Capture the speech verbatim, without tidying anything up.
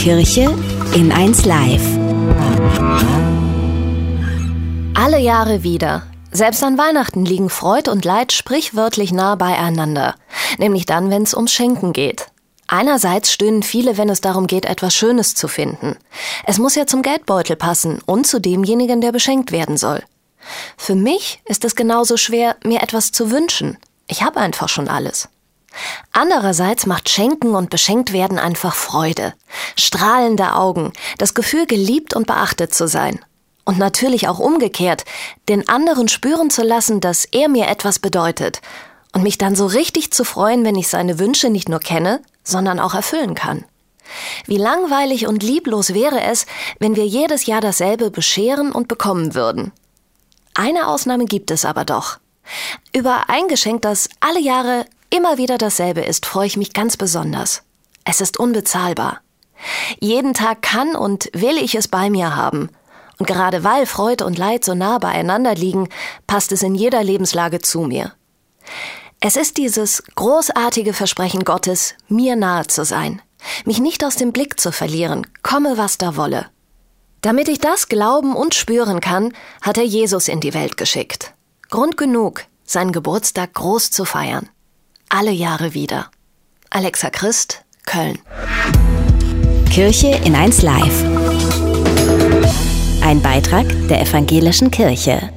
Kirche in eins Live. Alle Jahre wieder. Selbst an Weihnachten liegen Freud und Leid sprichwörtlich nah beieinander. Nämlich dann, wenn es ums Schenken geht. Einerseits stöhnen viele, wenn es darum geht, etwas Schönes zu finden. Es muss ja zum Geldbeutel passen und zu demjenigen, der beschenkt werden soll. Für mich ist es genauso schwer, mir etwas zu wünschen. Ich habe einfach schon alles. Andererseits macht Schenken und beschenkt werden einfach Freude. Strahlende Augen, das Gefühl, geliebt und beachtet zu sein. Und natürlich auch umgekehrt, den anderen spüren zu lassen, dass er mir etwas bedeutet. Und mich dann so richtig zu freuen, wenn ich seine Wünsche nicht nur kenne, sondern auch erfüllen kann. Wie langweilig und lieblos wäre es, wenn wir jedes Jahr dasselbe bescheren und bekommen würden. Eine Ausnahme gibt es aber doch. Über ein Geschenk, das alle Jahre immer wieder dasselbe ist, freue ich mich ganz besonders. Es ist unbezahlbar. Jeden Tag kann und will ich es bei mir haben. Und gerade weil Freude und Leid so nah beieinander liegen, passt es in jeder Lebenslage zu mir. Es ist dieses großartige Versprechen Gottes, mir nahe zu sein, mich nicht aus dem Blick zu verlieren, komme was da wolle. Damit ich das glauben und spüren kann, hat er Jesus in die Welt geschickt. Grund genug, seinen Geburtstag groß zu feiern. Alle Jahre wieder. Alexa Christ, Köln. Kirche in eins Live. Ein Beitrag der Evangelischen Kirche.